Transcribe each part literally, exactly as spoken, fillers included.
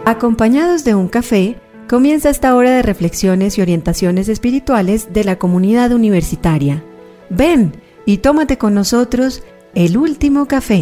Acompañados de un café, comienza esta hora de reflexiones y orientaciones espirituales de la comunidad universitaria. Ven y tómate con nosotros el último café.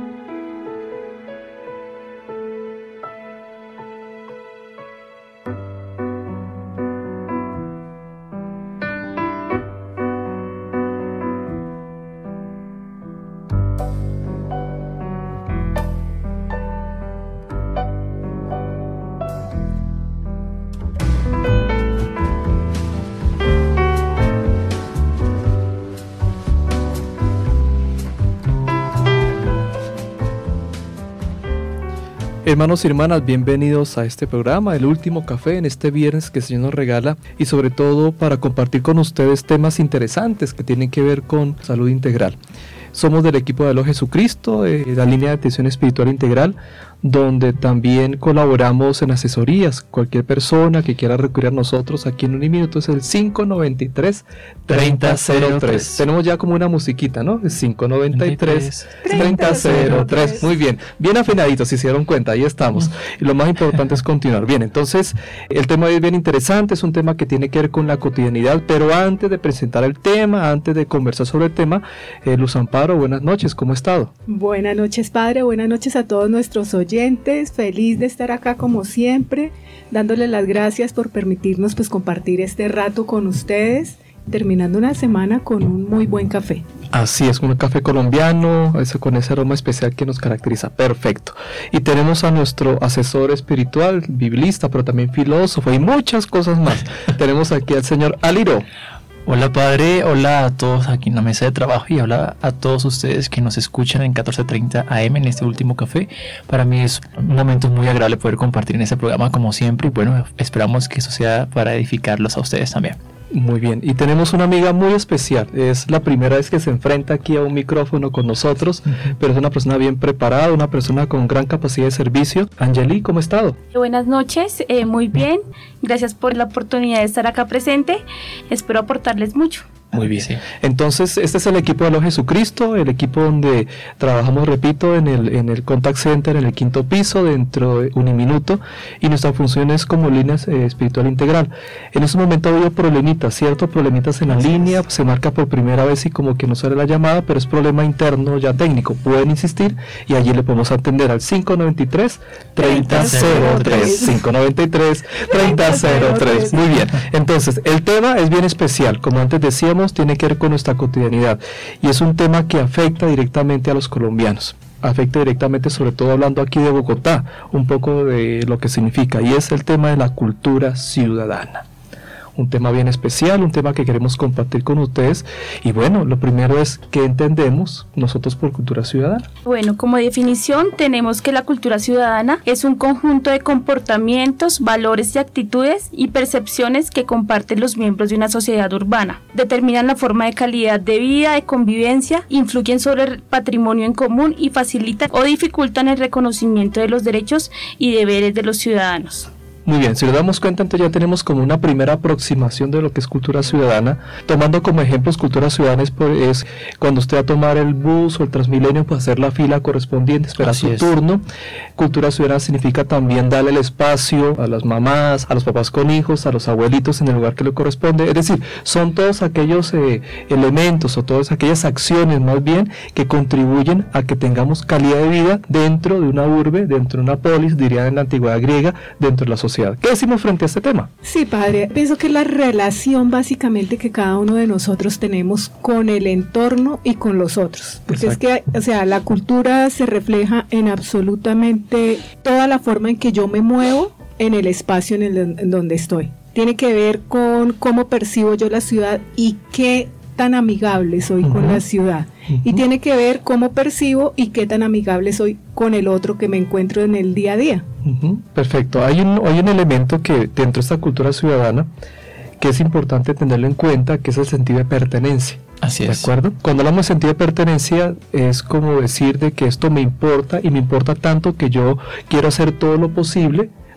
Hermanos y hermanas, bienvenidos a este programa, el último café en este viernes que el Señor nos regala y sobre todo para compartir con ustedes temas interesantes que tienen que ver con salud integral. Somos del equipo de Aló Jesucristo, de la línea de atención espiritual integral, donde también colaboramos en asesorías. Cualquier persona que quiera recurrir a nosotros aquí en un minuto es el cinco noventa y tres, treinta cero tres. Tenemos ya como una musiquita, ¿no? El cinco noventa y tres, treinta cero tres. Muy bien, bien afinaditos, si se dieron cuenta, ahí estamos. Y lo más importante es continuar. Bien, entonces el tema es bien interesante, es un tema que tiene que ver con la cotidianidad, pero antes de presentar el tema, antes de conversar sobre el tema, eh, Luz Amparo, buenas noches, ¿cómo ha estado? Buenas noches, Padre, buenas noches a todos nuestros oyentes. Feliz de estar acá como siempre, dándole las gracias por permitirnos pues compartir este rato con ustedes, terminando una semana con un muy buen café. Así es, un café colombiano, ese, con ese aroma especial que nos caracteriza. Perfecto. Y tenemos a nuestro asesor espiritual, biblista, pero también filósofo y muchas cosas más. Tenemos aquí al señor Aliro. Hola Padre, hola a todos aquí en la mesa de trabajo y hola a todos ustedes que nos escuchan en catorce treinta A M en este último café. Para mí es un momento muy agradable poder compartir en este programa como siempre y bueno, esperamos que eso sea para edificarlos a ustedes también. Muy bien, y tenemos una amiga muy especial, es la primera vez que se enfrenta aquí a un micrófono con nosotros, uh-huh. pero es una persona bien preparada, una persona con gran capacidad de servicio. Angeli, ¿cómo ha estado? Buenas noches, eh, muy bien, gracias por la oportunidad de estar acá presente, espero aportarles mucho. Muy bien, sí. Entonces este es el equipo de Aló Jesucristo, el equipo donde trabajamos, repito, en el, en el Contact Center, en el quinto piso, dentro de Uniminuto, y nuestra función es como línea eh, espiritual integral. En este momento ha habido problemitas, ¿cierto? Problemitas en la Así línea, es. Se marca por primera vez y como que no sale la llamada, pero es problema interno ya técnico. Pueden insistir y allí le podemos atender al cinco noventa y tres, treinta cero tres, cinco noventa y tres, treinta cero tres. Muy bien, entonces el tema es bien especial, como antes decíamos, tiene que ver con nuestra cotidianidad y es un tema que afecta directamente a los colombianos, afecta directamente, sobre todo hablando aquí de Bogotá, un poco de lo que significa, y es el tema de la cultura ciudadana. Un tema bien especial, un tema que queremos compartir con ustedes. Y bueno, lo primero es, ¿qué entendemos nosotros por cultura ciudadana? Bueno, como definición tenemos que la cultura ciudadana es un conjunto de comportamientos, valores y actitudes y percepciones que comparten los miembros de una sociedad urbana. Determinan la forma de calidad de vida, de convivencia, influyen sobre el patrimonio en común y facilitan o dificultan el reconocimiento de los derechos y deberes de los ciudadanos. Muy bien, si nos damos cuenta, entonces ya tenemos como una primera aproximación de lo que es cultura ciudadana. Tomando como ejemplos, cultura ciudadana es, es cuando usted va a tomar el bus o el Transmilenio, pues hacer la fila correspondiente, esperar Así su es. turno. Cultura ciudadana significa también darle el espacio a las mamás, a los papás con hijos, a los abuelitos en el lugar que le corresponde. Es decir, son todos aquellos eh, elementos o todas aquellas acciones más bien que contribuyen a que tengamos calidad de vida dentro de una urbe, dentro de una polis, dirían en la antigüedad griega, dentro de la sociedad. ¿Qué decimos frente a este tema? Sí, Padre, pienso que la relación básicamente que cada uno de nosotros tenemos con el entorno y con los otros. Porque Exacto. es que, o sea, la cultura se refleja en absolutamente toda la forma en que yo me muevo en el espacio en, el, en donde estoy. Tiene que ver con cómo percibo yo la ciudad y qué tan amigable soy uh-huh. con la ciudad. Uh-huh. Y tiene que ver cómo percibo y qué tan amigable soy con el otro que me encuentro en el día a día. Uh-huh. Perfecto. Hay un, hay un elemento que dentro de esta cultura ciudadana que es importante tenerlo en cuenta, que es el sentido de pertenencia. Así es. ¿De acuerdo? Cuando hablamos de sentido de pertenencia es como decir de que esto me importa y me importa tanto que yo quiero hacer todo lo posible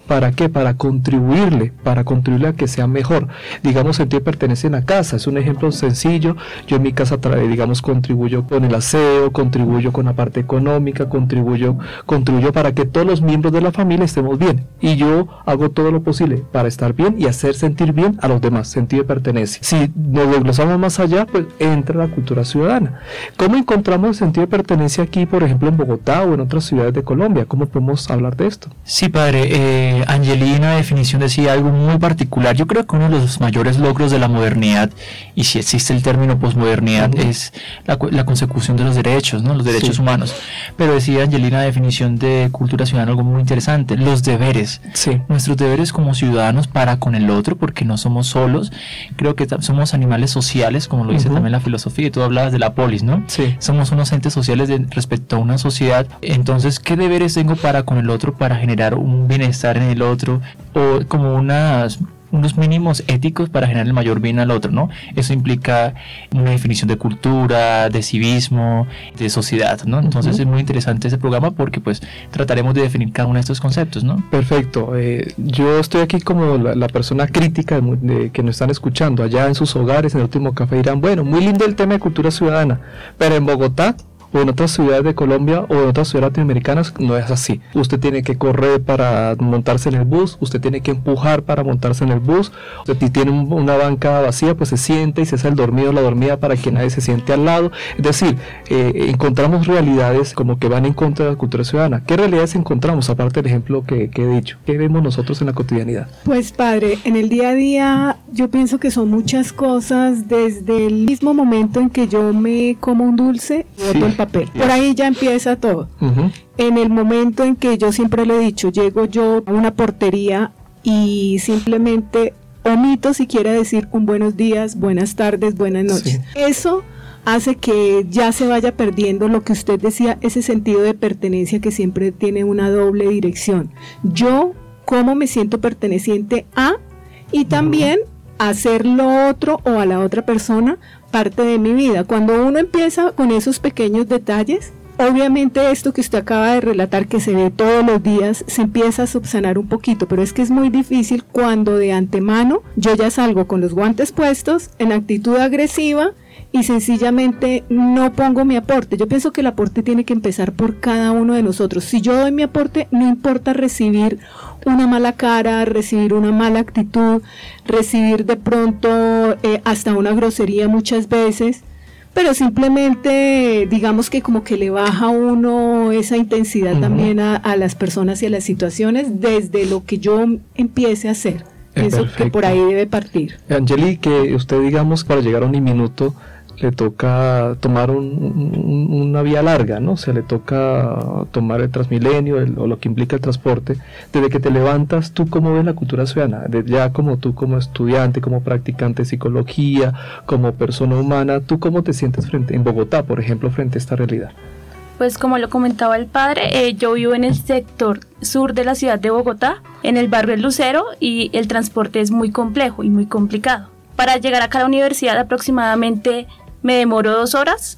¿para qué? Para contribuirle, para contribuirle a que sea mejor. Digamos, sentido de pertenencia en la casa, es un ejemplo sencillo. Yo en mi casa, digamos, contribuyo con el aseo, contribuyo con la parte económica, contribuyo, contribuyo para que todos los miembros de la familia estemos bien. Y yo hago todo lo posible para estar bien y hacer sentir bien a los demás, sentido de pertenencia. Si nos desglosamos más allá, pues entra la cultura ciudadana. ¿Cómo encontramos el sentido de pertenencia aquí, por ejemplo, en Bogotá o en otras ciudades de Colombia? ¿Cómo podemos hablar de esto? Sí, padre. Eh, Angelina, definición, decía algo muy particular. Yo creo que uno de los mayores logros de la modernidad, y si existe el término posmodernidad, uh-huh. es la, la consecución de los derechos, ¿no? Los derechos sí. humanos. Pero decía Angelina, definición de cultura ciudadana, algo muy interesante, los deberes. Sí. Nuestros deberes como ciudadanos para con el otro, porque no somos solos. Creo que somos animales sociales, como lo dice uh-huh. también la filosofía, y tú hablabas de la polis, ¿no? Sí. Somos unos entes sociales de, respecto a una sociedad. Entonces, ¿qué deberes tengo para con el otro, para generar un bienestar en el otro, o como unas unos mínimos éticos para generar el mayor bien al otro, ¿no? Eso implica una definición de cultura, de civismo, de sociedad, ¿no? Entonces uh-huh. es muy interesante ese programa porque pues trataremos de definir cada uno de estos conceptos, ¿no? Perfecto. Eh, yo estoy aquí como la, la persona crítica de, de, que nos están escuchando. Allá en sus hogares, en el último café, dirán, bueno, muy lindo el tema de cultura ciudadana, pero en Bogotá o en otras ciudades de Colombia o en otras ciudades latinoamericanas no es así. Usted tiene que correr para montarse en el bus, usted tiene que empujar para montarse en el bus, si tiene un, una banca vacía, pues se siente y se hace el dormido o la dormida para que nadie se siente al lado. Es decir, eh, encontramos realidades como que van en contra de la cultura ciudadana. ¿Qué realidades encontramos, aparte del ejemplo que, que he dicho? ¿Qué vemos nosotros en la cotidianidad? Pues padre, en el día a día yo pienso que son muchas cosas, desde el mismo momento en que yo me como un dulce, boto el papel. Por ahí ya empieza todo. Uh-huh. En el momento en que yo siempre le he dicho, llego yo a una portería y simplemente omito siquiera decir un buenos días, buenas tardes, buenas noches. Sí. Eso hace que ya se vaya perdiendo lo que usted decía, ese sentido de pertenencia que siempre tiene una doble dirección. Yo, ¿cómo me siento perteneciente a? Y también uh-huh. hacer lo otro o a la otra persona parte de mi vida. Cuando uno empieza con esos pequeños detalles, obviamente esto que usted acaba de relatar, que se ve todos los días, se empieza a subsanar un poquito, pero es que es muy difícil cuando de antemano yo ya salgo con los guantes puestos, en actitud agresiva, y sencillamente no pongo mi aporte. Yo pienso que el aporte tiene que empezar por cada uno de nosotros. Si yo doy mi aporte, no importa recibir una mala cara, recibir una mala actitud, recibir de pronto eh, hasta una grosería muchas veces, pero simplemente digamos que como que le baja a uno esa intensidad uh-huh. también a, a las personas y a las situaciones desde lo que yo empiece a hacer. Eso que por ahí debe partir. Angeli, que usted, digamos, para llegar a un minuto le toca tomar un, un, una vía larga, ¿no? O sea, le toca tomar el Transmilenio el, o lo que implica el transporte. Desde que te levantas, ¿tú cómo ves la cultura ciudadana? Desde ya como tú, como estudiante, como practicante de psicología, como persona humana, ¿tú cómo te sientes frente en Bogotá, por ejemplo, frente a esta realidad? Pues como lo comentaba el padre, eh, yo vivo en el sector sur de la ciudad de Bogotá, en el barrio El Lucero, y el transporte es muy complejo y muy complicado. Para llegar acá a la universidad aproximadamente me demoro dos horas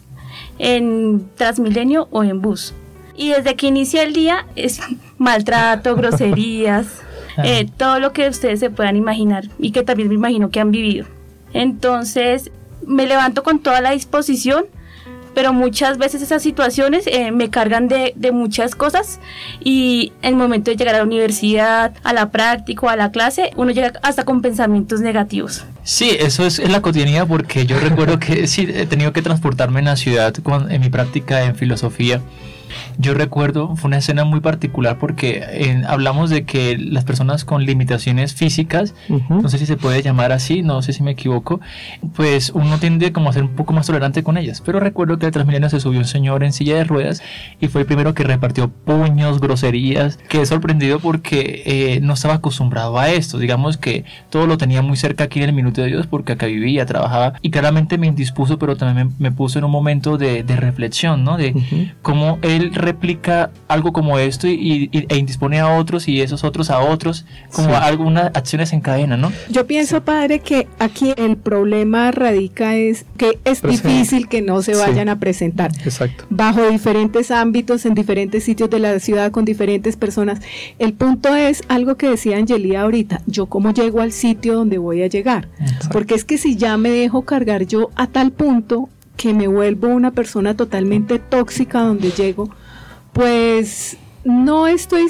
en Transmilenio o en bus. Y desde que inicia el día es maltrato, groserías, eh, todo lo que ustedes se puedan imaginar y que también me imagino que han vivido. Entonces me levanto con toda la disposición, pero muchas veces esas situaciones eh, me cargan de, de muchas cosas, y en el momento de llegar a la universidad, a la práctica o a la clase, uno llega hasta con pensamientos negativos. Sí, eso es, es la cotidianidad, porque yo recuerdo que sí, he tenido que transportarme en la ciudad con, en mi práctica en filosofía. Yo recuerdo, fue una escena muy particular porque eh, hablamos de que las personas con limitaciones físicas, uh-huh. no sé si se puede llamar así, no sé si me equivoco, pues uno tiende como a ser un poco más tolerante con ellas. Pero recuerdo que al Transmilenio se subió un señor en silla de ruedas y fue el primero que repartió puños, groserías. Quedé sorprendido porque eh, no estaba acostumbrado a esto. Digamos que todo lo tenía muy cerca aquí en el Minuto de Dios porque acá vivía, trabajaba, y claramente me indispuso, pero también me, me puso en un momento de, de reflexión, ¿no? De uh-huh. cómo él él replica algo como esto y, y, e indispone a otros y esos otros a otros, como sí. algunas acciones en cadena, ¿no? Yo pienso, sí. padre, que aquí el problema radica es que es Presente. difícil que no se vayan sí. a presentar. Exacto. Bajo diferentes ámbitos, en diferentes sitios de la ciudad, con diferentes personas. El punto es algo que decía Angelía ahorita, yo cómo llego al sitio donde voy a llegar. Exacto. Porque es que si ya me dejo cargar yo a tal punto que me vuelvo una persona totalmente tóxica donde llego, pues no estoy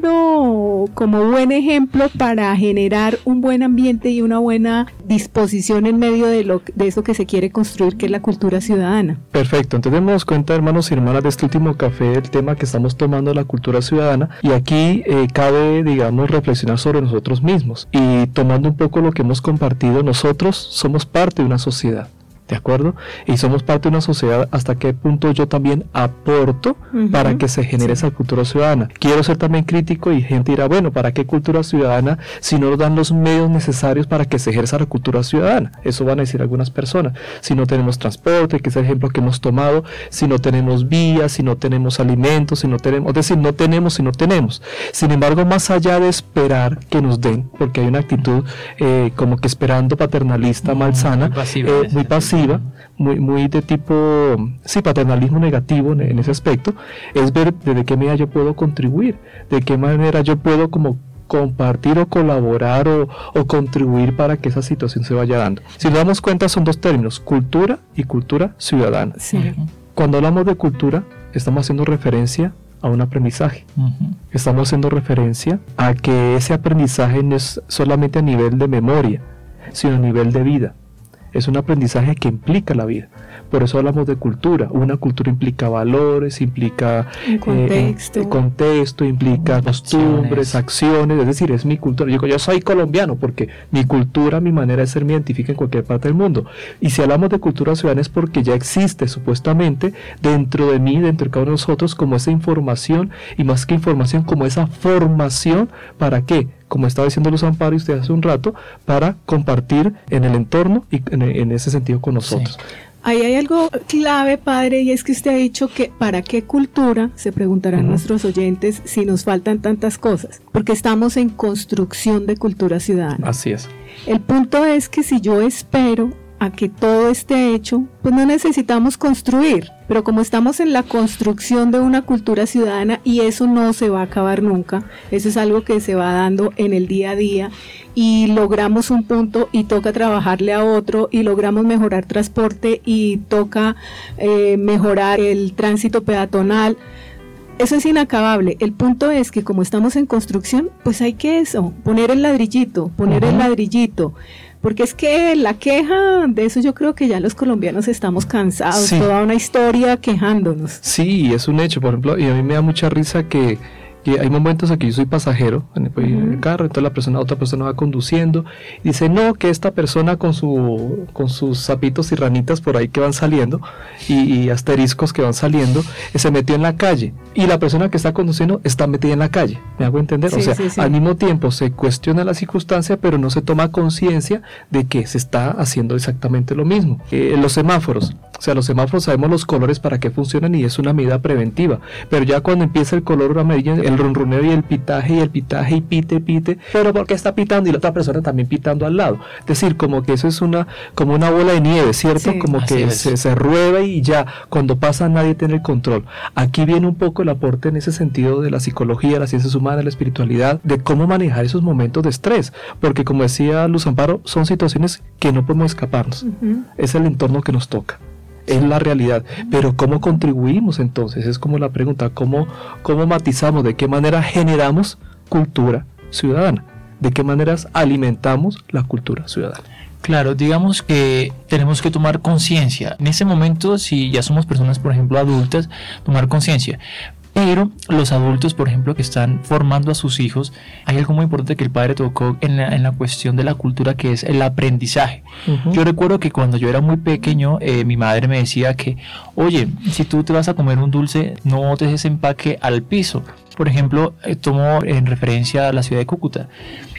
siendo como buen ejemplo para generar un buen ambiente y una buena disposición en medio de, lo, de eso que se quiere construir, que es la cultura ciudadana. Perfecto, entonces demos cuenta, hermanos y hermanas, de este último café, el tema que estamos tomando, la cultura ciudadana, y aquí eh, cabe, digamos, reflexionar sobre nosotros mismos, y tomando un poco lo que hemos compartido, nosotros somos parte de una sociedad. ¿De acuerdo? Y somos parte de una sociedad, hasta qué punto yo también aporto uh-huh. para que se genere sí. esa cultura ciudadana. Quiero ser también crítico y gente dirá, bueno, ¿para qué cultura ciudadana si no nos dan los medios necesarios para que se ejerza la cultura ciudadana? Eso van a decir algunas personas. Si no tenemos transporte, que es el ejemplo que hemos tomado, si no tenemos vías, si no tenemos alimentos, si no tenemos, es decir, no tenemos si no tenemos. Sin embargo, más allá de esperar que nos den, porque hay una actitud eh, como que esperando paternalista, malsana, muy pasiva, eh, muy pasiva Muy, muy de tipo, sí, paternalismo negativo en, en ese aspecto, es ver de qué manera yo puedo contribuir, de qué manera yo puedo como compartir o colaborar o, o contribuir para que esa situación se vaya dando. Si nos damos cuenta, son dos términos, cultura y cultura ciudadana. Sí. Cuando hablamos de cultura, estamos haciendo referencia a un aprendizaje. Uh-huh. Estamos haciendo referencia a que ese aprendizaje no es solamente a nivel de memoria, sino a nivel de vida. Es un aprendizaje que implica la vida. Por eso hablamos de cultura. Una cultura implica valores, implica un contexto, eh, contexto implica costumbres, acciones. Es decir, es mi cultura. Yo digo, yo soy colombiano porque mi cultura, mi manera de ser me identifica en cualquier parte del mundo. Y si hablamos de cultura ciudadana es porque ya existe supuestamente dentro de mí, dentro de cada uno de nosotros, como esa información, y más que información, como esa formación. ¿Para qué? Como estaba diciendo Luz Amparo y usted hace un rato, para compartir en el entorno y en, en ese sentido con nosotros. Sí. Ahí hay algo clave, padre, y es que usted ha dicho que ¿para qué cultura? Se preguntarán uh-huh. nuestros oyentes si nos faltan tantas cosas, porque estamos en construcción de cultura ciudadana. Así es. El punto es que si yo espero a que todo esté hecho, pues no necesitamos construir, pero como estamos en la construcción de una cultura ciudadana y eso no se va a acabar nunca, eso es algo que se va dando en el día a día y logramos un punto y toca trabajarle a otro y logramos mejorar transporte y toca eh, mejorar el tránsito peatonal. Eso es inacabable. El punto es que como estamos en construcción, pues hay que eso, poner el ladrillito, poner uh-huh. el ladrillito. Porque es que la queja de eso yo creo que ya los colombianos estamos cansados, sí. toda una historia quejándonos. Sí, es un hecho, por ejemplo, y a mí me da mucha risa que, que hay momentos en que yo soy pasajero en el, uh-huh. en el carro, entonces la persona, otra persona va conduciendo y dice, no, que esta persona con su con sus sapitos y ranitas por ahí que van saliendo y, y asteriscos que van saliendo, eh, se metió en la calle y la persona que está conduciendo está metida en la calle, ¿me hago entender? Sí, o sea, sí, sí. al mismo tiempo se cuestiona la circunstancia, pero no se toma conciencia de que se está haciendo exactamente lo mismo. Eh, los semáforos, o sea, los semáforos sabemos los colores para qué funcionan y es una medida preventiva, pero ya cuando empieza el color amarillo, el ronroneo y el pitaje y el pitaje y pite, pite, pero ¿por qué está pitando? Y la otra persona también pitando al lado. Es decir, como que eso es una como una bola de nieve, ¿cierto? Sí, como que se, se rueda y ya, cuando pasa nadie tiene el control. Aquí viene un poco el aporte en ese sentido de la psicología, las ciencias humanas, la espiritualidad, de cómo manejar esos momentos de estrés, porque como decía Luz Amparo, son situaciones que no podemos escaparnos. Uh-huh. Es el entorno que nos toca. Es la realidad, pero ¿cómo contribuimos entonces? Es como la pregunta, ¿cómo, cómo matizamos? ¿De qué manera generamos cultura ciudadana? ¿De qué maneras alimentamos la cultura ciudadana? Claro, digamos que tenemos que tomar conciencia. En ese momento, si ya somos personas, por ejemplo, adultas, tomar conciencia. Pero los adultos, por ejemplo, que están formando a sus hijos, hay algo muy importante que el padre tocó en la, en la cuestión de la cultura, que es el aprendizaje. Uh-huh. Yo recuerdo que cuando yo era muy pequeño, eh, mi madre me decía que, oye, si tú te vas a comer un dulce, no dejes empaque al piso. Por ejemplo, eh, tomo en referencia a la ciudad de Cúcuta.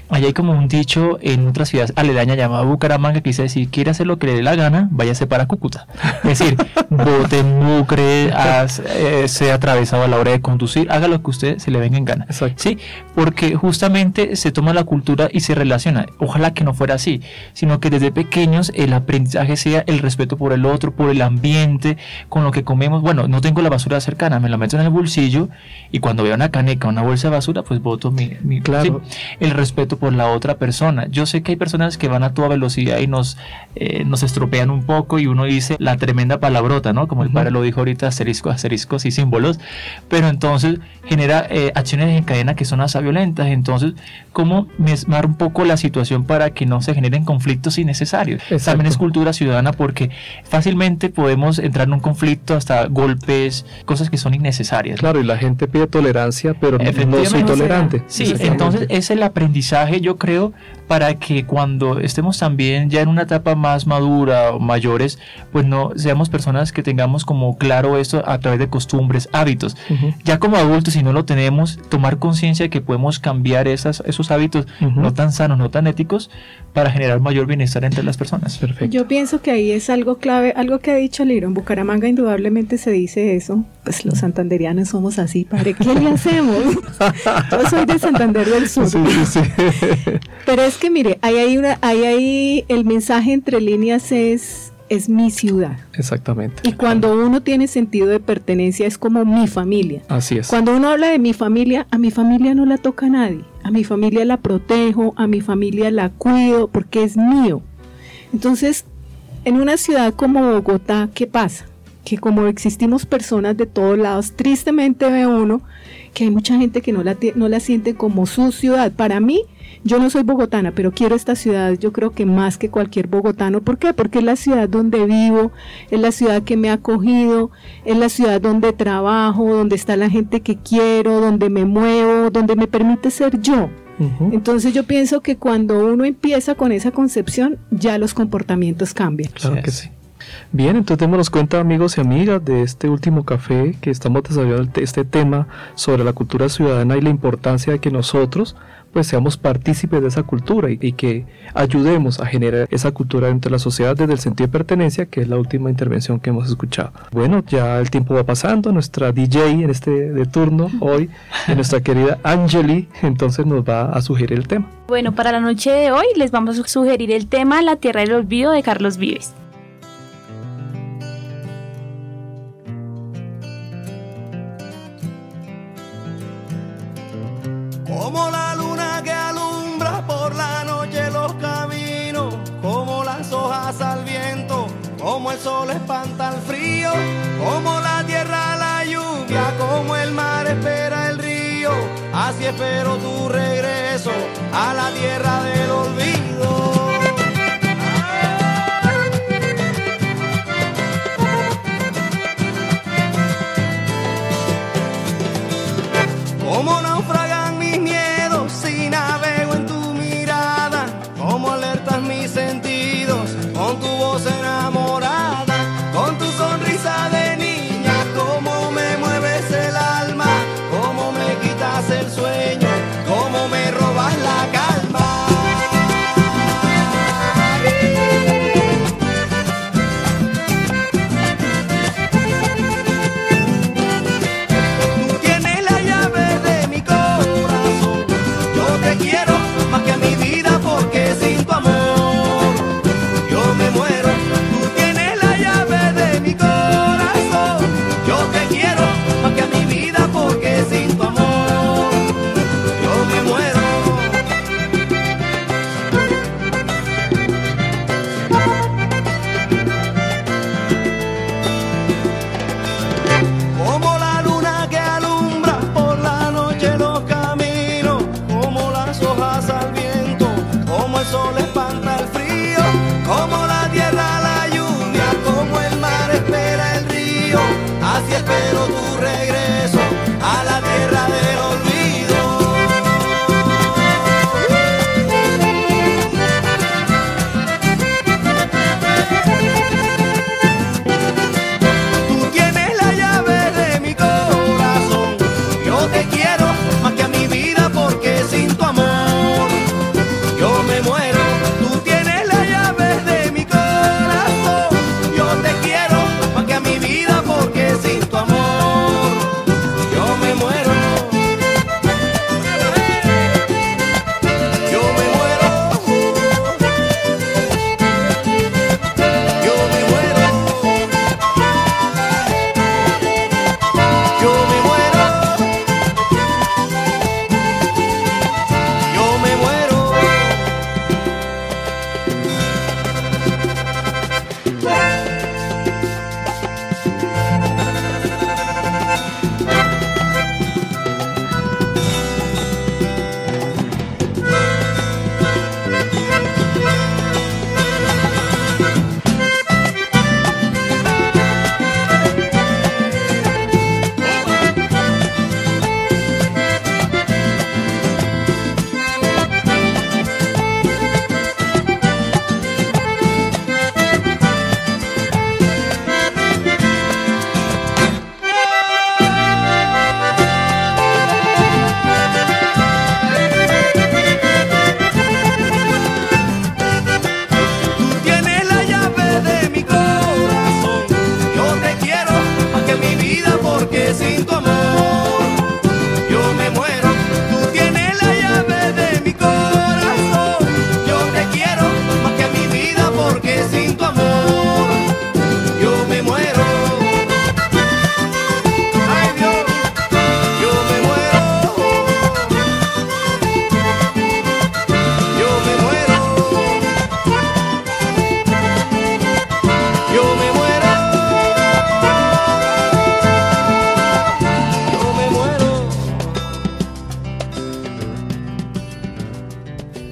Allá hay como un dicho en otra ciudad aledaña llamada Bucaramanga que dice, si quiere hacer lo que le dé la gana, váyase para Cúcuta. Es decir, bote mucre, haz, eh, sea atravesado a la hora de conducir, haga lo que usted se le venga en gana. Exacto. Sí, porque justamente se toma la cultura y se relaciona. Ojalá que no fuera así, sino que desde pequeños el aprendizaje sea el respeto por el otro, por el ambiente, con lo que comemos. Bueno, no tengo la basura cercana, me la meto en el bolsillo y cuando veo una caneca, una bolsa de basura, pues boto mi... mi claro. ¿sí? El respeto por la otra persona. Yo sé que hay personas que van a toda velocidad y nos, eh, nos estropean un poco y uno dice la tremenda palabrota, ¿no? Como el uh-huh. padre lo dijo ahorita, asteriscos, asteriscos y símbolos, pero entonces genera eh, acciones en cadena que son hasta violentas. Entonces, ¿cómo mesmar un poco la situación para que no se generen conflictos innecesarios? Exacto. También es cultura ciudadana porque fácilmente podemos entrar en un conflicto hasta golpes, cosas que son innecesarias. Claro, y la gente pide tolerancia, pero no soy tolerante. Sí, entonces es el aprendizaje, yo creo, para que cuando estemos también ya en una etapa más madura o mayores, pues no seamos personas que tengamos como claro esto a través de costumbres, hábitos. Uh-huh. Ya como adultos, si no lo tenemos, tomar conciencia de que podemos cambiar esas, esos hábitos uh-huh. no tan sanos, no tan éticos, para generar mayor bienestar entre las personas. Perfecto. Yo pienso que ahí es algo clave, algo que ha dicho Liro. En Bucaramanga indudablemente se dice eso. Pues los santanderianos somos así, padre. ¿Qué le hacemos? Yo soy de Santander del Sur. Sí, sí, sí. Pero es que mire, ahí hay una, ahí hay el mensaje entre líneas es es mi ciudad. Exactamente. Y cuando uno tiene sentido de pertenencia es como mi familia. Así es. Cuando uno habla de mi familia, a mi familia no la toca nadie. A mi familia la protejo, a mi familia la cuido porque es mío. Entonces, en una ciudad como Bogotá, ¿qué pasa? Que como existimos personas de todos lados, tristemente ve uno que hay mucha gente que no la, no la siente como su ciudad. Para mí, yo no soy bogotana, pero quiero esta ciudad, yo creo que más que cualquier bogotano. ¿Por qué? Porque es la ciudad donde vivo, es la ciudad que me ha acogido, es la ciudad donde trabajo, donde está la gente que quiero, donde me muevo, donde me permite ser yo. Uh-huh. Entonces yo pienso que cuando uno empieza con esa concepción, ya los comportamientos cambian. Claro que sí. Bien, entonces démonos cuenta, amigos y amigas, de este último café que estamos desarrollando este tema sobre la cultura ciudadana y la importancia de que nosotros pues seamos partícipes de esa cultura y, y que ayudemos a generar esa cultura entre la sociedad desde el sentido de pertenencia, que es la última intervención que hemos escuchado. Bueno, ya el tiempo va pasando, nuestra D J en este de turno hoy, nuestra querida Angeli, entonces nos va a sugerir el tema. Bueno, para la noche de hoy les vamos a sugerir el tema La Tierra del Olvido de Carlos Vives. Como la luna que alumbra por la noche los caminos, como las hojas al viento, como el sol espanta el frío, como la tierra la lluvia, como el mar espera el río, así espero tu regreso a la tierra del olvido. Como naufragan mis miedos si navego en tu mirada, como alertas mis sentidos con tu voz enamorada, con tu sonrisa de niña, como me mueves el alma, como me quitas el sueño.